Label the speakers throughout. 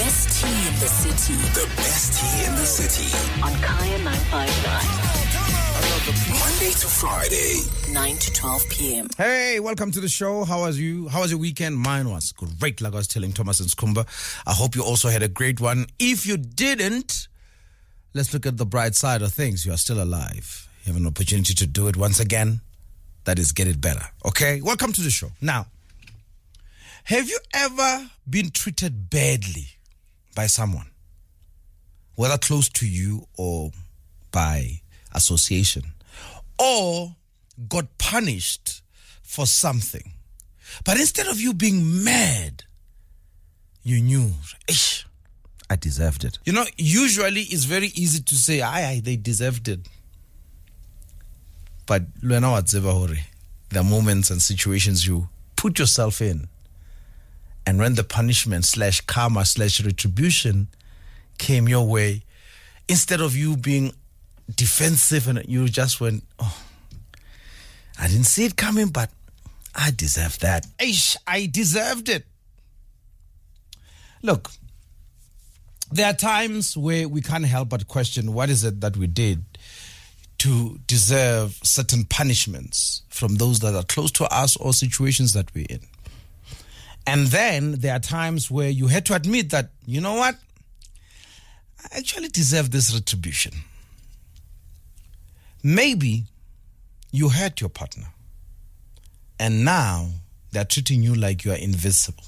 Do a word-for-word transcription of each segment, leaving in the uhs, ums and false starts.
Speaker 1: best tea in the city.
Speaker 2: The best tea in the city.
Speaker 1: On Kaya nine five nine.
Speaker 2: Monday to Friday.
Speaker 1: nine to twelve p.m.
Speaker 3: Hey, welcome to the show. How was you? How was your weekend? Mine was great, like I was telling Thomas and Skumba. I hope you also had a great one. If you didn't, let's look at the bright side of things. You are still alive. You have an opportunity to do it once again. That is, get it better. Okay? Welcome to the show. Now, have you ever been treated badly by someone, whether close to you or by association, or got punished for something, but instead of you being mad, you knew, Ish, I deserved it? You know, usually it's very easy to say, aye, aye, they deserved it. But the moments and situations you put yourself in, and when the punishment slash karma slash retribution came your way, instead of you being defensive and you just went, oh, I didn't see it coming, but I deserve that. Ish, I deserved it. Look, there are times where we can't help but question what is it that we did to deserve certain punishments from those that are close to us or situations that we're in. And then there are times where you had to admit that, you know what? I actually deserve this retribution. Maybe you hurt your partner, and now they're treating you like you are invisible.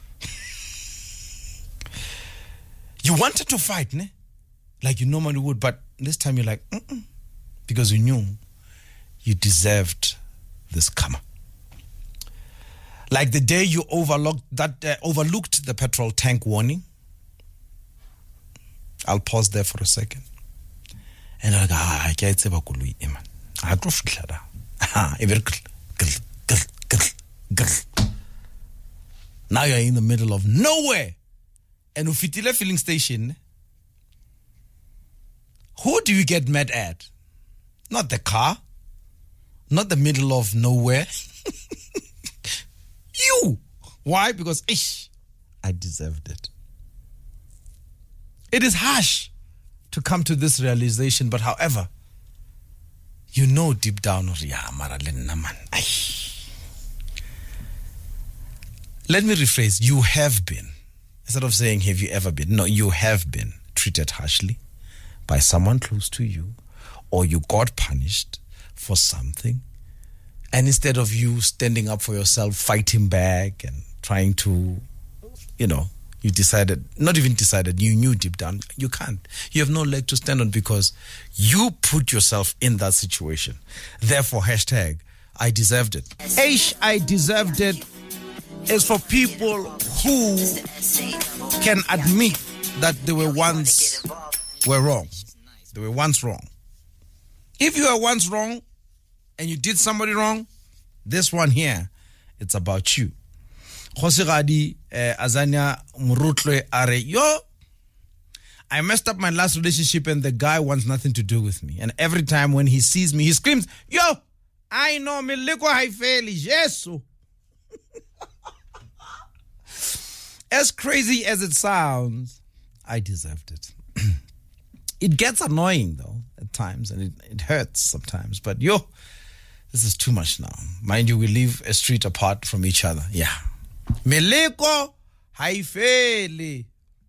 Speaker 3: You wanted to fight, ne? Like you normally would, but this time you're like, mm-mm. Because you knew you deserved this karma. Like the day you overlooked that uh, overlooked the petrol tank warning. I'll pause there for a second. And I'm like, ah, I can't say about man. I go for now you're in the middle of nowhere. And ufitile filling station. Who do you get mad at? Not the car. Not the middle of nowhere. You. Why? Because, ish, I deserved it. It is harsh to come to this realization, but however, you know deep down, let me rephrase, you have been, instead of saying, have you ever been? No, you have been treated harshly by someone close to you, or you got punished for something. And instead of you standing up for yourself, fighting back and trying to, you know, you decided, not even decided, you knew deep down, you can't. You have no leg to stand on because you put yourself in that situation. Therefore, hashtag, I deserved it. H, I deserved it is for people who can admit that they were once were wrong. They were once wrong. If you were once wrong and you did somebody wrong, this one here, it's about you. Khosigadi Azania Murutle Are, yo, I messed up my last relationship and the guy wants nothing to do with me. And every time when he sees me, he screams, yo, I know me liko haifeli, yesu. As crazy as it sounds, I deserved it. It gets annoying, though, at times, and it, it hurts sometimes. But, yo, this is too much now. Mind you, we live a street apart from each other. Yeah. Meleko haifeli.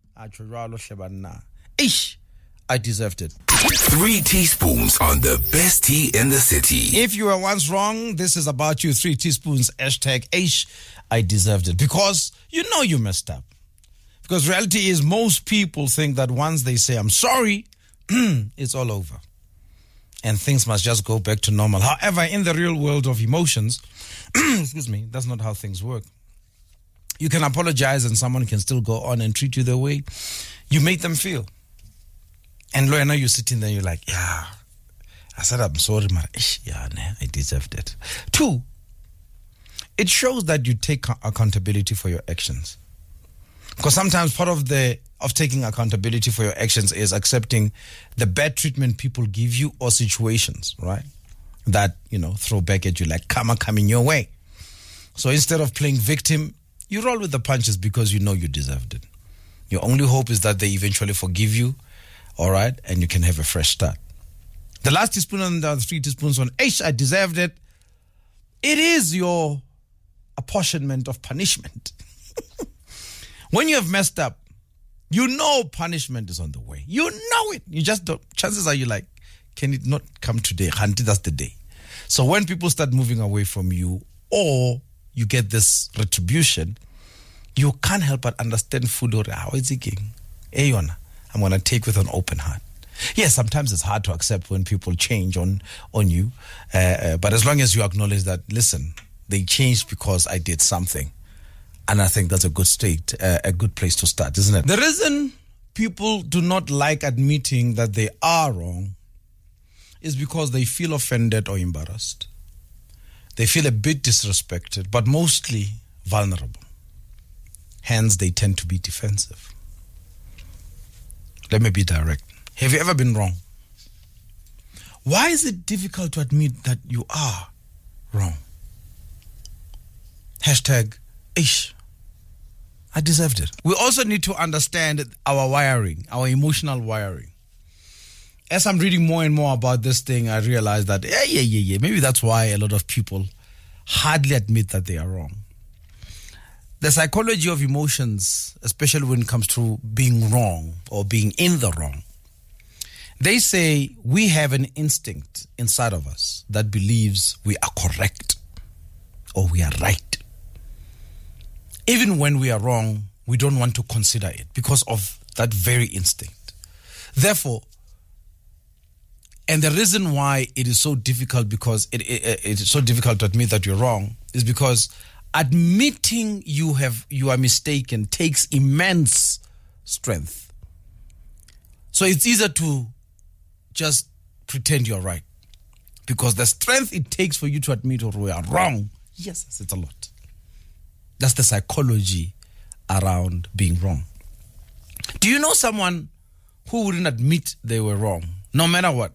Speaker 3: Ish, I deserved it.
Speaker 2: Three teaspoons on the best tea in the city.
Speaker 3: If you were once wrong, this is about you. Three teaspoons, hashtag Ish, I deserved it. Because you know you messed up. Because reality is most people think that once they say, I'm sorry, it's all over. And things must just go back to normal. However, in the real world of emotions, excuse me, that's not how things work. You can apologize and someone can still go on and treat you the way you made them feel. And Lord, I know you're sitting there, you're like, yeah, I said, I'm sorry, man. Yeah, I deserved it. Two, it shows that you take accountability for your actions. Because sometimes part of the of taking accountability for your actions is accepting the bad treatment people give you or situations, right? That, you know, throw back at you like karma coming your way. So instead of playing victim, you roll with the punches because you know you deserved it. Your only hope is that they eventually forgive you, all right, and you can have a fresh start. The last teaspoon and the three teaspoons on, Eish, I deserved it. It is your apportionment of punishment. When you have messed up, you know punishment is on the way. You know it. You just don't. Chances are you like, can it not come today? Hanti, that's the day. So when people start moving away from you, or you get this retribution, you can't help but understand food or how is it going? Ayona, I'm going to take with an open heart. Yes, sometimes it's hard to accept when people change on, on you. Uh, uh, but as long as you acknowledge that, listen, they changed because I did something. And I think that's a good state, uh, a good place to start, isn't it? The reason people do not like admitting that they are wrong is because they feel offended or embarrassed. They feel a bit disrespected, but mostly vulnerable. Hence, they tend to be defensive. Let me be direct. Have you ever been wrong? Why is it difficult to admit that you are wrong? Hashtag, ish, I deserved it. We also need to understand our wiring, our emotional wiring. As I'm reading more and more about this thing, I realize that, yeah, yeah, yeah, yeah, maybe that's why a lot of people hardly admit that they are wrong. The psychology of emotions, especially when it comes to being wrong or being in the wrong, they say we have an instinct inside of us that believes we are correct or we are right. Even when we are wrong, we don't want to consider it because of that very instinct. Therefore, and the reason why it is so difficult because it, it, it is so difficult to admit that you're wrong is because admitting you have you are mistaken takes immense strength. So it's easier to just pretend you're right because the strength it takes for you to admit or we are wrong, yes, it's a lot. That's the psychology around being wrong. Do you know someone who wouldn't admit they were wrong, no matter what?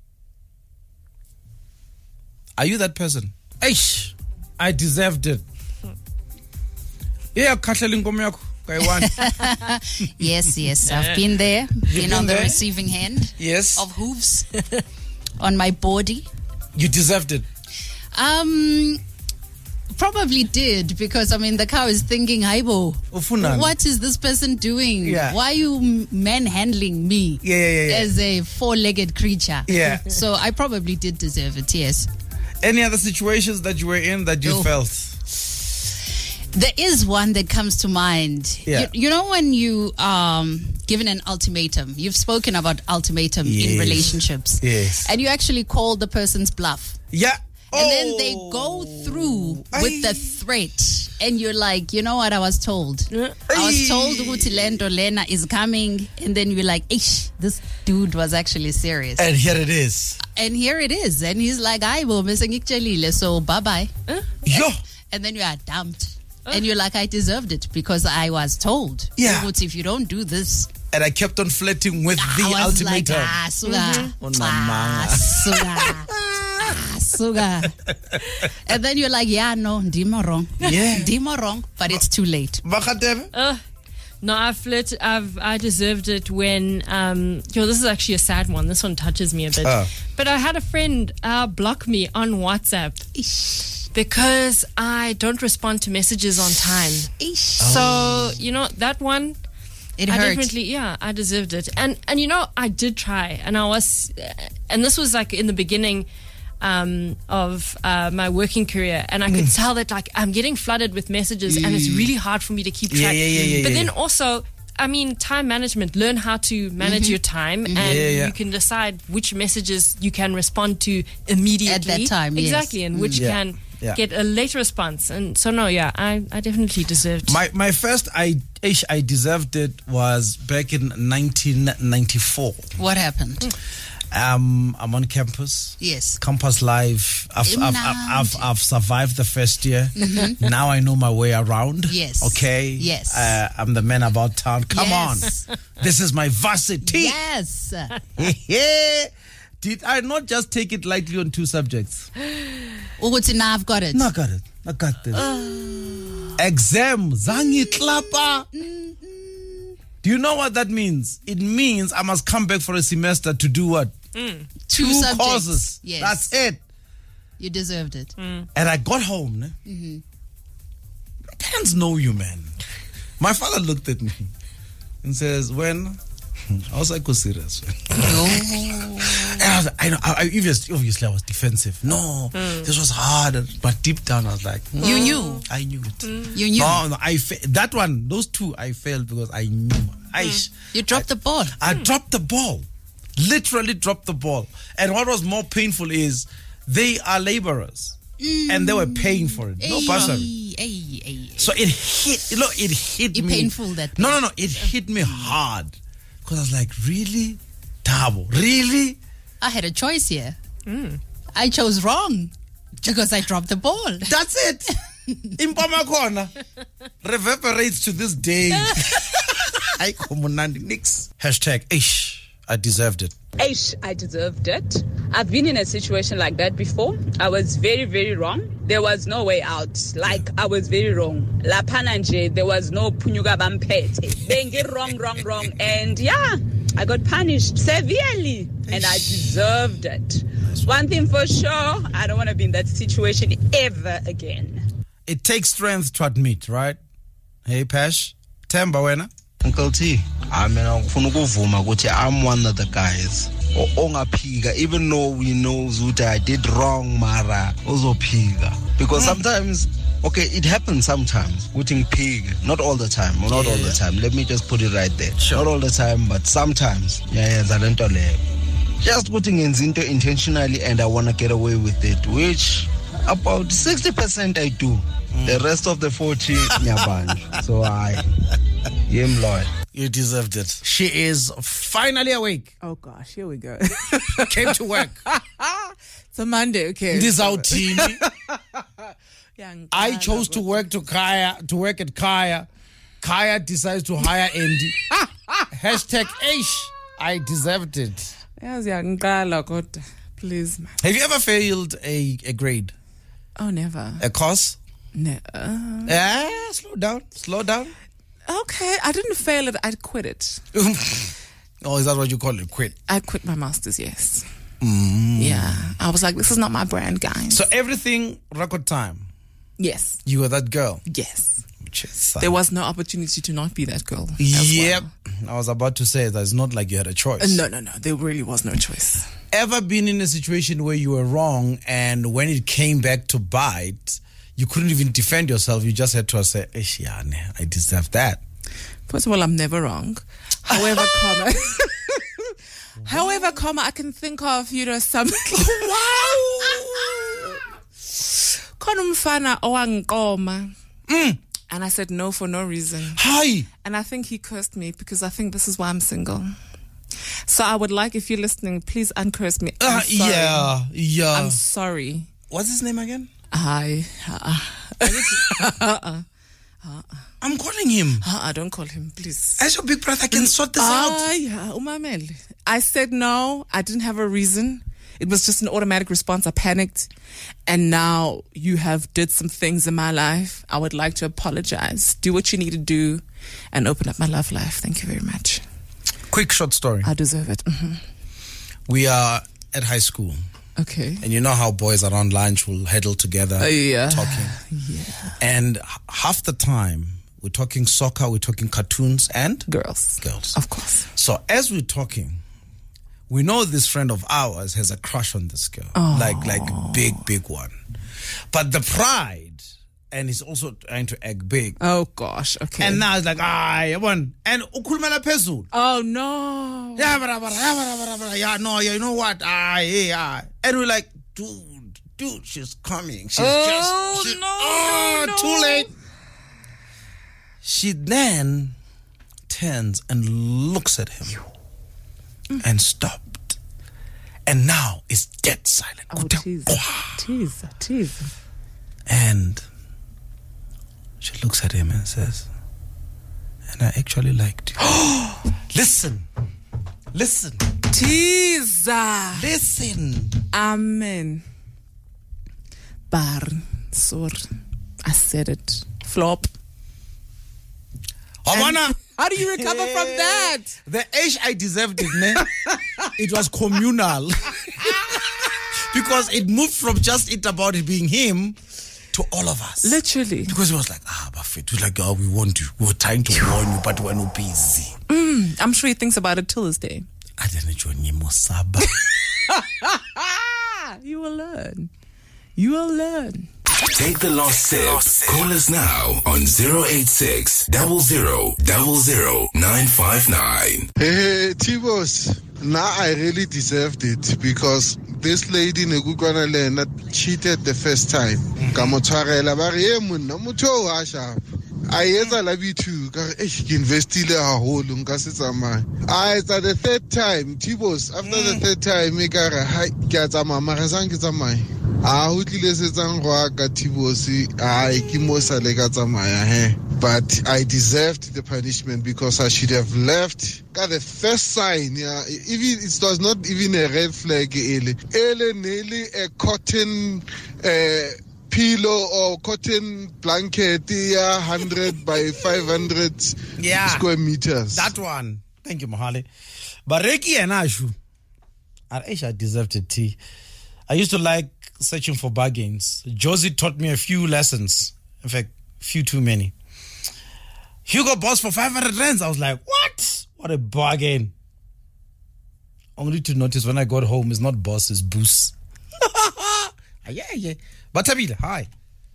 Speaker 3: Are you that person? Eish, I deserved it. Yeah,
Speaker 4: yes, yes. I've been there. Been, been on the there? receiving hand.
Speaker 3: Yes.
Speaker 4: Of hooves on my body.
Speaker 3: You deserved it.
Speaker 4: Um, probably did because I mean the cow is thinking, "Haibo, what is this person doing?
Speaker 3: Yeah.
Speaker 4: Why are you manhandling me
Speaker 3: yeah, yeah, yeah, yeah.
Speaker 4: as a four-legged creature?"
Speaker 3: Yeah.
Speaker 4: So I probably did deserve it. Yes.
Speaker 3: Any other situations that you were in that you oh. felt?
Speaker 4: There is one that comes to mind.
Speaker 3: Yeah.
Speaker 4: You, you know when you um given an ultimatum, you've spoken about ultimatum
Speaker 3: yes.
Speaker 4: in relationships.
Speaker 3: Yes.
Speaker 4: And you actually call the person's bluff.
Speaker 3: Yeah.
Speaker 4: And
Speaker 3: oh.
Speaker 4: then they go through with the threat. And you're like, you know what I was told? I was told Uti Lendo Lena is coming. And then you're like, ish, this dude was actually serious.
Speaker 3: And here it is.
Speaker 4: And here it is. And he's like, I will miss so bye-bye.
Speaker 3: Huh? Yo.
Speaker 4: And then you are dumped. And you're like, I deserved it because I was told.
Speaker 3: Yeah.
Speaker 4: If you don't do this.
Speaker 3: And I kept on flirting with
Speaker 4: I
Speaker 3: the
Speaker 4: was
Speaker 3: ultimatum.
Speaker 4: Like, ah, suga.
Speaker 3: Mm-hmm.
Speaker 4: Ah, suga. Ah, suga. And then you're like, yeah, no, ndimo wrong.
Speaker 3: Yeah.
Speaker 4: Ndimo wrong, but it's too late.
Speaker 5: Uh, no, I've flirted. I've I deserved it when. Um, yo, this is actually a sad one. This one touches me a bit.
Speaker 3: Uh.
Speaker 5: But I had a friend uh, block me on WhatsApp.
Speaker 4: Ish.
Speaker 5: Because I don't respond to messages on time.
Speaker 4: Ish.
Speaker 5: So, you know, that one,
Speaker 4: it
Speaker 5: I
Speaker 4: hurt.
Speaker 5: definitely, yeah, I deserved it. And, and you know, I did try. And I was, and this was like in the beginning um, of uh, my working career. And I could mm. tell that like I'm getting flooded with messages mm. and it's really hard for me to keep track.
Speaker 3: Yeah, yeah, yeah, yeah,
Speaker 5: but
Speaker 3: yeah.
Speaker 5: then also, I mean, time management. Learn how to manage mm-hmm. your time, and
Speaker 3: yeah, yeah.
Speaker 5: you can decide which messages you can respond to immediately
Speaker 4: at that time.
Speaker 5: Exactly,
Speaker 4: yes.
Speaker 5: and which
Speaker 3: yeah.
Speaker 5: can
Speaker 3: yeah.
Speaker 5: get a later response. And so, no, yeah, I, I definitely deserved.
Speaker 3: My my first I I deserved it was back in nineteen ninety-four.
Speaker 4: What happened?
Speaker 3: Mm. Um, I'm on campus.
Speaker 4: Yes.
Speaker 3: Campus life. I've I've, I've, I've, I've survived the first year. Mm-hmm. Now I know my way around.
Speaker 4: Yes.
Speaker 3: Okay.
Speaker 4: Yes.
Speaker 3: Uh, I'm the man about town. Come
Speaker 4: yes.
Speaker 3: on. This is my varsity.
Speaker 4: Yes.
Speaker 3: Did I not just take it lightly on two subjects?
Speaker 4: Oh, it's now I've got it.
Speaker 3: No, I got it. I got this. Uh. Exam. Zangi klapa. Do you know what that means? It means I must come back for a semester to do what?
Speaker 5: Mm.
Speaker 4: Two,
Speaker 3: Two
Speaker 4: subjects.
Speaker 3: courses.
Speaker 4: Yes.
Speaker 3: That's it.
Speaker 4: You deserved it.
Speaker 5: Mm.
Speaker 3: And I got home. Ne?
Speaker 4: Mm-hmm.
Speaker 3: Parents know you, man. My father looked at me and says, when? I was like, go serious.
Speaker 4: Oh.
Speaker 3: And I, was, I know, I, I obviously, obviously I was defensive. No, mm. this was hard. But deep down, I was like, mm,
Speaker 4: you knew.
Speaker 3: I knew it.
Speaker 4: Mm. You knew.
Speaker 3: No, no, I fa- that one, those two, I failed because I knew. Mm. I,
Speaker 4: you dropped
Speaker 3: I,
Speaker 4: the ball.
Speaker 3: I mm. dropped the ball. Literally dropped the ball. And what was more painful is they are laborers. Mm. And they were paying for it. No bursary.
Speaker 4: Ay, ay, ay.
Speaker 3: So it hit, you know, it hit
Speaker 4: You're
Speaker 3: me.
Speaker 4: painful that
Speaker 3: No, no, no. It hit me hard. Because I was like, really? Tabo, really?
Speaker 4: I had a choice here.
Speaker 5: Mm.
Speaker 4: I chose wrong because I dropped the ball.
Speaker 3: That's it. Impama corner reverberates to this day. I comunandi nix. Hashtag ish. I deserved it.
Speaker 6: Ish, I deserved it. I've been in a situation like that before. I was very, very wrong. There was no way out. Like, I was very wrong. La Pananje, there was no punyuga bampete. Bengi wrong, wrong, wrong. And yeah, I got punished severely. And I deserved it. One thing for sure, I don't want to be in that situation ever again.
Speaker 3: It takes strength to admit, right? Hey, Pash. Temba wena?
Speaker 7: Uncle T, I mean, I'm one of the guys. Ongapiga, even though we know Zuta, I did wrong, Mara, also piga. Because sometimes, okay, it happens sometimes. Putting pig, not all the time, or not
Speaker 3: Yeah.
Speaker 7: all the time. Let me just put it right there.
Speaker 3: Sure.
Speaker 7: Not all the time, but sometimes. Yeah, yeah, Zalentole. Just putting in Zinto intentionally, and I want to get away with it, which about sixty percent I do. Mm. The rest of the forty, nyabanj. So I. Yem Lloyd.
Speaker 3: You deserved it. She is finally awake.
Speaker 8: Oh gosh, here we go.
Speaker 3: Came to work.
Speaker 8: It's a Monday, okay.
Speaker 3: This out team.
Speaker 8: Yeah,
Speaker 3: I chose to work to Kaya to work at Kaya. Kaya decides to hire Andy. Hashtag Ish. I deserved it.
Speaker 8: Yes, yeah, ngqala kodwa. Please, man.
Speaker 3: Have you ever failed a, a grade?
Speaker 8: Oh, never.
Speaker 3: A course?
Speaker 8: No.
Speaker 3: Yeah, slow down. Slow down.
Speaker 8: Okay, I didn't fail it. I quit it.
Speaker 3: Oh, is that what you call it? Quit.
Speaker 8: I quit my master's. Yes.
Speaker 3: Mm.
Speaker 8: Yeah. I was like, this is not my brand, guys.
Speaker 3: So everything record time.
Speaker 8: Yes.
Speaker 3: You were that girl.
Speaker 8: Yes.
Speaker 3: Which is, uh,
Speaker 8: There was no opportunity to not be that girl. as
Speaker 3: Yep.
Speaker 8: well.
Speaker 3: I was about to say that it's not like you had a choice.
Speaker 8: Uh, No, no, no. There really was no choice.
Speaker 3: Ever been in a situation where you were wrong and when it came back to bite, you couldn't even defend yourself? You just had to say, "Ish, yeah, nah, I deserve that."
Speaker 8: First of all, I'm never wrong. However, comma. However, comma, I can think of, you know, some. Wow. Konumfana owangkoma. And I said no for no reason.
Speaker 3: Hi.
Speaker 8: And I think he cursed me because I think this is why I'm single. So I would like, if you're listening, please uncurse me. I'm
Speaker 3: Uh,
Speaker 8: sorry.
Speaker 3: yeah, yeah.
Speaker 8: I'm sorry.
Speaker 3: What's his name again?
Speaker 8: Hi. Uh, uh,
Speaker 3: I'm calling him.
Speaker 8: uh, don't call him, please.
Speaker 3: As your big brother can sort this out.
Speaker 8: Ah, yeah, umamele. I said no. I didn't have a reason. It was just an automatic response. I panicked. And now you have did some things in my life. I would like to apologize. Do what you need to do and open up my love life. Thank you very much.
Speaker 3: Quick short story.
Speaker 8: I deserve it. Mm-hmm.
Speaker 3: We are at high school.
Speaker 8: Okay.
Speaker 3: And you know how boys around lunch will huddle together,
Speaker 8: Uh, yeah.
Speaker 3: talking.
Speaker 8: Yeah.
Speaker 3: And h- half the time, we're talking soccer, we're talking cartoons and
Speaker 8: Girls.
Speaker 3: girls.
Speaker 8: Of course.
Speaker 3: So as we're talking, we know this friend of ours has a crush on this girl.
Speaker 8: Oh.
Speaker 3: Like, like big, big one. But the pride, and he's also trying to act big.
Speaker 8: Oh, gosh. Okay.
Speaker 3: And now it's like, ah, yabona. And ukhulumela phezulu.
Speaker 8: oh, no.
Speaker 3: Yeah, bara, bara, yeah, bara, bara, bara. Yeah, no, yeah, you know what? Ah, yeah, yeah. And we're like, dude, dude, she's coming. She's
Speaker 8: Oh,
Speaker 3: just, she,
Speaker 8: no,
Speaker 3: oh,
Speaker 8: no, no.
Speaker 3: too late. She then turns and looks at him and stopped. And now it's dead silent.
Speaker 8: Oh, tease. Tease. Tease.
Speaker 3: And she looks at him and says, and I actually liked you. Listen. Listen.
Speaker 8: Tease.
Speaker 3: Listen.
Speaker 8: Amen. Bar. Sorry. I said it. Flop.
Speaker 3: Wabona?
Speaker 8: How do you recover from that?
Speaker 3: The age I deserved it, ne? It was communal. Because it moved from just it about it being him to all of us.
Speaker 8: Literally.
Speaker 3: Because it was like, ah, Buffett, we like, oh, we want you. We were trying to warn you, but we're not busy.
Speaker 8: Mm, I'm sure he thinks about it till this day.
Speaker 3: I didn't join you, Mosaba.
Speaker 8: You will learn. You will learn.
Speaker 2: Take the lost sip. Call us now on zero eight six, zero zero, zero zero, nine five nine.
Speaker 9: Hey, T-Boss. Now I really deserved it because this lady Negukwana Lena cheated the first time. Kamotwarela ba re monna motho wa sharp. I etsa la bithu ka e ke investile haholo nka se tsamaya. I it's the third time T-Boss after the third time e ka re ha ke a tsamaya mara sang ke tsamaya. Ah ho tlile se tsang go ka T-Boss ai ke mo sa le ka tsamaya he. But I deserved the punishment because I should have left. Got the first sign, yeah. Even it was not even a red flag, ele. Ele nearly a cotton uh, pillow or cotton blanket, yeah, hundred by five hundred
Speaker 3: yeah.
Speaker 9: square meters.
Speaker 3: That one. Thank you, Mohale. But Reiki and Ashu, I deserved it. T. I used to like searching for bargains. Josie taught me a few lessons. In fact, few too many. Hugo Boss for five hundred rands. I was like, what? What a bargain. Only to notice when I got home, it's not Boss, it's Boos. yeah, yeah. Batabile, hi.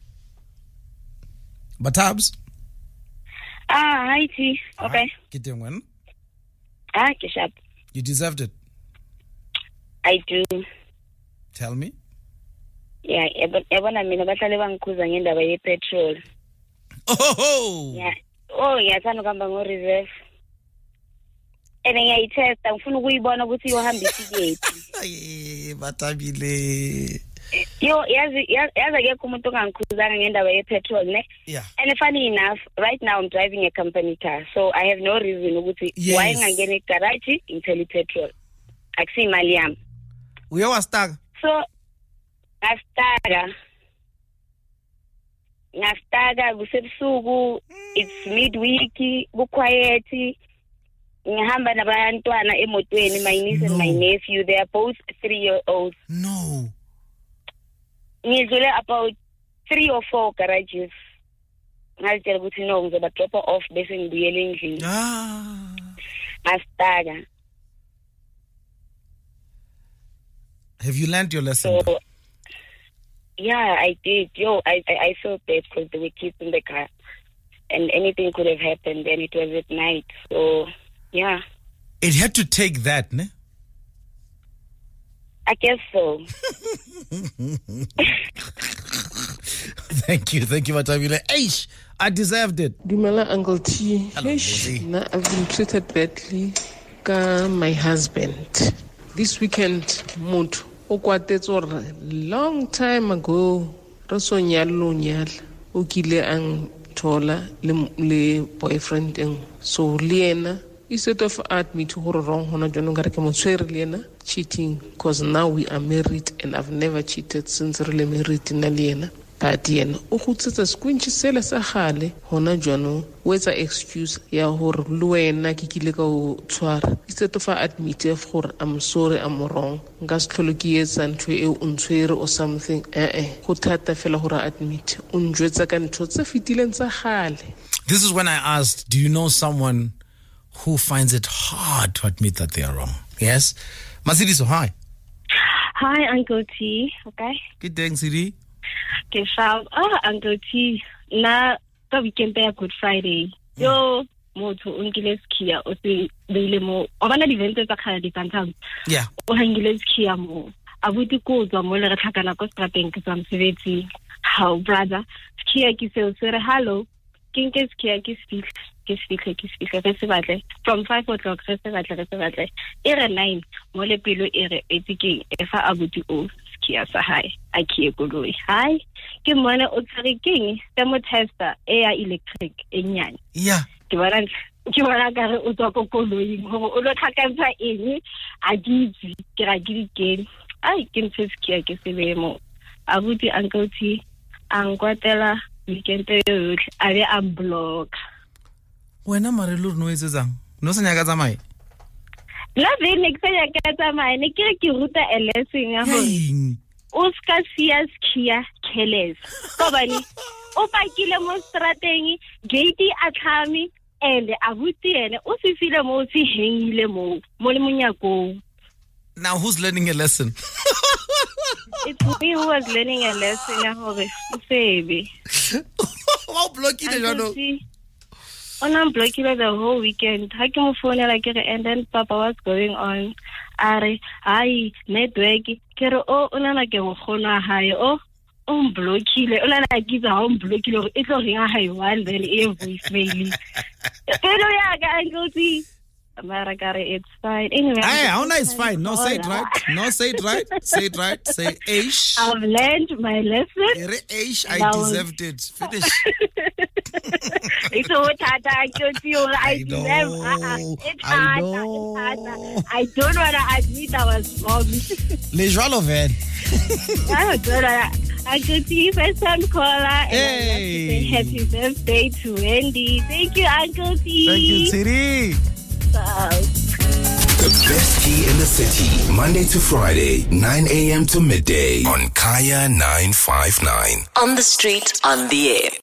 Speaker 3: Batabs?
Speaker 10: Ah, hi, T. Okay.
Speaker 3: Kitting when?
Speaker 10: Ah, Kishap.
Speaker 3: You deserved it.
Speaker 10: I do.
Speaker 3: Tell me.
Speaker 10: Yeah, ebona mina bahlale bangikhuza ngendaba ye petrol.
Speaker 3: Oh!
Speaker 10: Yeah. Oh, ngiyathanda ukuhamba ngo-reserve. And ngiyayithesta ngifuna ukuyibona ukuthi yohambisa ikephi.
Speaker 3: Ay, Batabile.
Speaker 10: Yo, yazi yazi akekho umuntu ongangikhuzanga ngendaba ye-petrol, ne?
Speaker 3: Yeah.
Speaker 10: And funny enough, right now I'm driving a company car, so I have no reason ukuthi
Speaker 3: yes.
Speaker 10: why ngangena egarage ngithela i-petrol. Akusi imali yami.
Speaker 3: Uye wastaka?
Speaker 10: So, ngastaka. Ngastaka kusebusuku, it's midweek, kuquiet. Ngihamba nabantwana emotweni, my niece no. and my nephew, they are both three year olds.
Speaker 3: No.
Speaker 10: Ngizule about three or four garages. Ngazitshela ukuthi no, ngizoba drop off bese ngibuyele endlini.
Speaker 3: Ah.
Speaker 10: Ngastaka.
Speaker 3: Have you learned your lesson?
Speaker 10: So, yeah, I did. Yo, I, I I felt bad because there were kids in the car, and anything could have happened. And it was at night, so yeah.
Speaker 3: It had to take that, ne?
Speaker 10: I guess so.
Speaker 3: Thank you, thank you, Matabile. Eish, I deserved it.
Speaker 11: Dumela, Uncle T.
Speaker 3: Hello, Eish,
Speaker 11: na, I've been treated badly by my husband. This weekend, Mut, Okwatet's or long time ago, Rasonyal Lunyal, Okile ang Tola, le boyfriend, and so Liena. Instead of at me to horror wrong, Lena cheating, because now we are married and I've never cheated since really married in Aliena. But yen, Okuts a squinch seller Sahale, Hona Jono, where's an excuse, ya hor Luena Kikilego Twar. Instead of admit, for I'm sorry, I'm wrong. Gastrologies and to unswear or something, eh eh, Hotata fella hora admit, Unjwetzakan Totsa Fitilan Sahale.
Speaker 3: This is when I asked, do you know someone who finds it hard to admit that they are wrong? Yes? Masidiso, hi.
Speaker 10: Hi, Uncle T. Okay.
Speaker 3: Good day, Siri.
Speaker 10: Okay, so, ah, Uncle T. Na, ka weekend ya Good Friday. Yo, moto, ungiles kia, osi, beile mo, obana di vente za kaya di pantang.
Speaker 3: Yeah.
Speaker 10: Ohangiles kia mo. Abuti ko za mo le rathakana ko strateng ke tsam sebetsi. How, brother? Kia ki se usere, hello. Kinkes kia ki speak. From five o'clock, ere nine, mole pilo ere etiki, efa abuti o skia sa hai, akie koloi. Hai, ke mwana o tsari king, temo tester, air electric, enyan.
Speaker 3: Yeah.
Speaker 10: Ke wana, ke wana kare o tswa ko koloi, ho o lo tlhakantsha eng, a ditsi, ke ra ke ai ke ntse skia ke sebemo. Abuti Uncle T, ang kwatela weekend yo yotlhe, a be a block.
Speaker 3: Wena marelu no etsetsang. No sa nyaka tsamai.
Speaker 10: La vene ke ya ka tsamai ne ke ke ruta a lesson ya hore o ska sia skia careless. Go bani o pakile mo strateng gate a tlhami and a buti ene o se file mo se hengile mo mo le monyakong.
Speaker 3: Now who's learning a lesson?
Speaker 10: It's me who was learning a lesson ya hore baby.
Speaker 3: Wow, blockile jalo.
Speaker 10: On I'm blocking the whole weekend. I came phone like and then Papa was going on. Are hi network. Kero oh unana ke go khona hae oh um blockile unana give a home blockile e tlo ringa hae one then e voicemail. Pero ya ga ngoti. America, it's fine. Anyway,
Speaker 3: hey, how nice fine. No, say it right. No, say it right. Say it right. Say Aish.
Speaker 10: I've learned my lesson.
Speaker 3: Aish, I deserved it. Finish.
Speaker 10: It's what I told you. I deserve. It's hard. I don't want to admit I was wrong.
Speaker 3: Les joies l'oven.
Speaker 10: I don't want to. I could see first time caller.
Speaker 3: Hey.
Speaker 10: And happy birthday to Wendy. Thank you, Uncle T.
Speaker 3: Thank you, Tiri.
Speaker 2: The best tea in the city, Monday to Friday, nine a.m. to midday on Kaya nine five nine.
Speaker 1: On the street, on the air.